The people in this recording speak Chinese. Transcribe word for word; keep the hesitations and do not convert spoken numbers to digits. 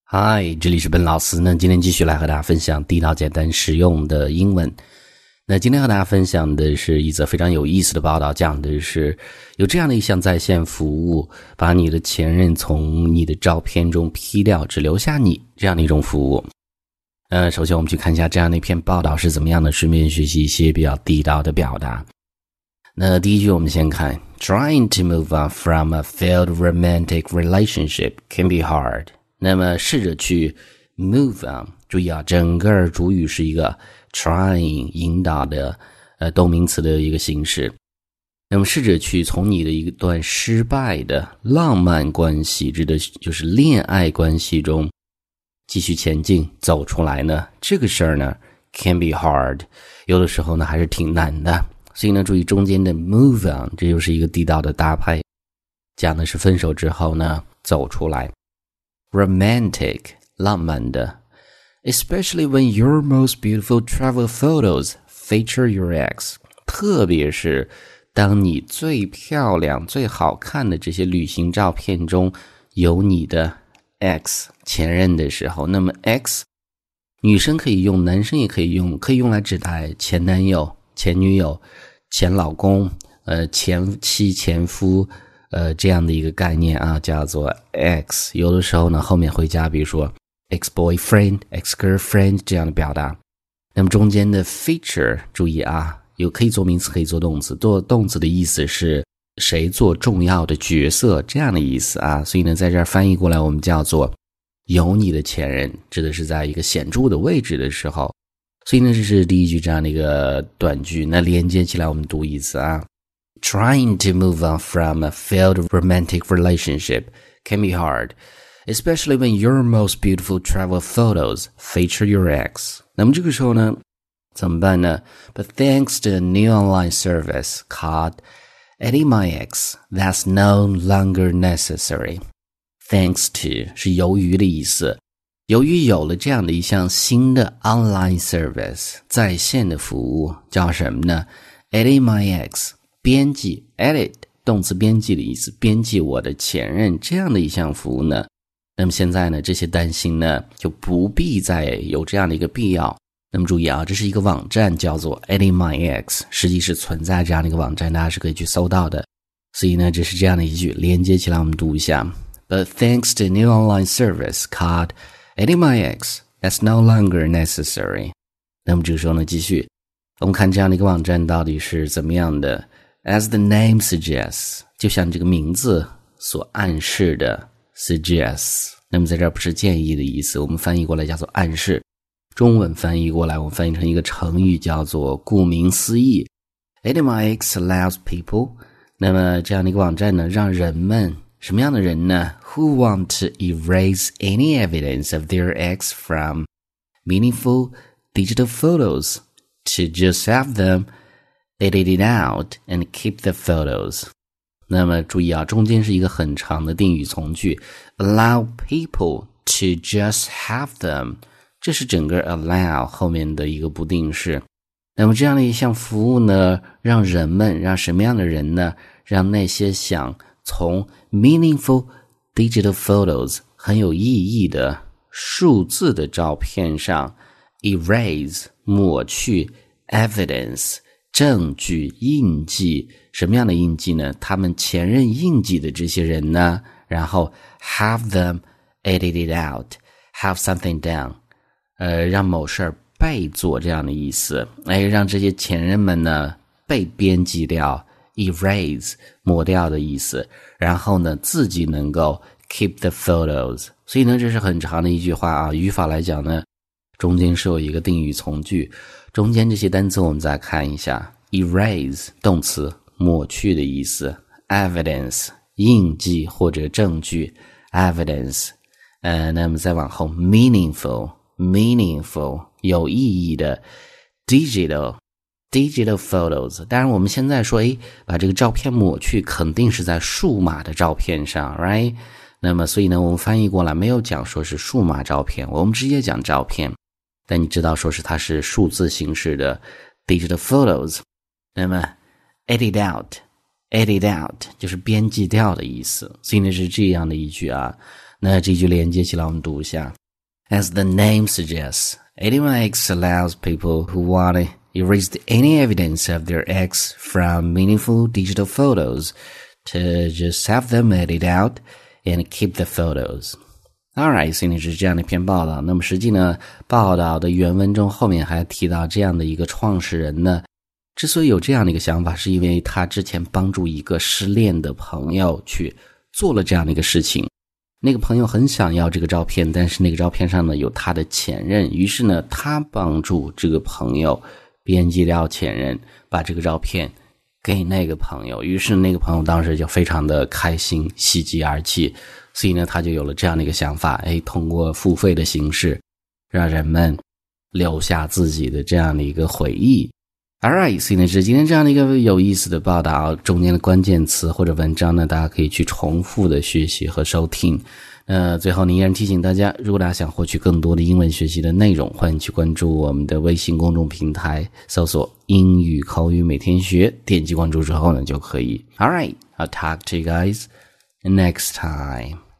嗨，这里是本老师呢，今天继续来和大家分享地道简单实用的英文。那今天和大家分享的是一则非常有意思的报道，讲的是有这样的一项在线服务，把你的前任从你的照片中 P 掉，只留下你这样的一种服务。呃，首先我们去看一下这样的一篇报道是怎么样的，顺便学习一些比较地道的表达。那第一句我们先看 Trying to move on from a failed romantic relationship can be hard。 那么试着去 move on， 注意啊，整个主语是一个 trying 引导的呃动名词的一个形式。那么试着去从你的一段失败的浪漫关系，指的就是恋爱关系中继续前进走出来呢，这个事儿呢 can be hard， 有的时候呢还是挺难的。所以呢注意中间的 move on， 这就是一个地道的搭配，讲的是分手之后呢走出来。Romantic 浪漫的， especially when your most beautiful travel photos feature your ex， 特别是当你最漂亮最好看的这些旅行照片中有你的 ex 前任的时候。那么 ex 女生可以用，男生也可以用，可以用来指代前男友、前女友、前老公、呃前妻、前夫呃这样的一个概念啊，叫做 ex。 有的时候呢后面会加比如说 ex-boyfriend、ex-girlfriend 这样的表达。那么中间的 feature 注意啊，有可以做名词可以做动词，做动词的意思是谁做重要的角色这样的意思啊，所以呢在这儿翻译过来我们叫做有你的前任，指的是在一个显著的位置的时候。所以呢这是第一句这样的一个短句，那连接起来我们读一次啊。Trying to move on from a failed romantic relationship can be hard, especially when your most beautiful travel photos feature your ex. 那么这个时候呢怎么办呢？ But thanks to a new online service called Edit My Ex, that's no longer necessary. Thanks to 是由于的意思，由于有了这样的一项新的 online service 在线的服务，叫什么呢？ Edit My Ex， 编辑 edit 动词编辑的意思，编辑我的前任这样的一项服务呢，那么现在呢这些担心呢就不必再有这样的一个必要。那么注意啊，这是一个网站叫做 Edit My Ex， 实际是存在这样的一个网站，大家是可以去搜到的。所以呢这是这样的一句，连接起来我们读一下。 But thanks to a new online service called Edit My Ex, that's no longer necessary. 那么这个时候呢继续我们看这样的一个网站到底是怎么样的。 As the name suggests， 就像这个名字所暗示的 suggests， 那么在这儿不是建议的意思，我们翻译过来叫做暗示，中文翻译过来我们翻译成一个成语叫做顾名思义。 Edit My Ex allows people， 那么这样的一个网站呢让人们什么样的人呢？ Who want to erase any evidence of their ex from meaningful digital photos to just have them edit it out and keep the photos。 那么注意啊，中间是一个很长的定语从句 allow people to just have them， 这是整个 allow 后面的一个不定式。那么这样的一项服务呢让人们，让什么样的人呢？让那些想从 meaningful digital photos 很有意义的数字的照片上 erase 抹去 evidence 证据印记，什么样的印记呢？他们前任印记的这些人呢，然后 have them edit it out， have something done， 呃，让某事儿被做这样的意思，哎，让这些前任们呢被编辑掉，erase 抹掉的意思，然后呢自己能够 keep the photos。 所以呢这是很长的一句话啊，语法来讲呢中间是有一个定语从句，中间这些单词我们再看一下。 erase 动词抹去的意思， evidence 印记或者证据 evidence， 呃，那么再往后 meaningful meaningful 有意义的 digital digital photos， 当然我们现在说诶把这个照片抹去肯定是在数码的照片上 right， 那么所以呢我们翻译过来没有讲说是数码照片，我们直接讲照片，但你知道说是它是数字形式的 digital photos。 那么 edit out edit out 就是编辑掉的意思，所以呢是这样的一句啊。 那这句连接起来我们读一下。As the name suggests, eighty-one X allows people who want to erase any evidence of their ex from meaningful digital photos to just have them edit out and keep the photos.Alright, 所以是这样的一篇报道。那么实际呢，报道的原文中后面还提到这样的一个创始人呢，之所以有这样的一个想法，是因为他之前帮助一个失恋的朋友去做了这样的一个事情。那个朋友很想要这个照片，但是那个照片上呢有他的前任，于是呢他帮助这个朋友编辑掉前任，把这个照片给那个朋友，于是那个朋友当时就非常的开心，喜极而泣。所以呢他就有了这样的一个想法，诶，通过付费的形式让人们留下自己的这样的一个回忆。 Alright, 所以呢是今天这样的一个有意思的报道，中间的关键词或者文章呢大家可以去重复的学习和收听。呃，最后呢依然提醒大家，如果大家想获取更多的英文学习的内容，欢迎去关注我们的微信公众平台，搜索英语口语每天学，点击关注之后呢就可以。 Alright, I'll talk to you guys next time.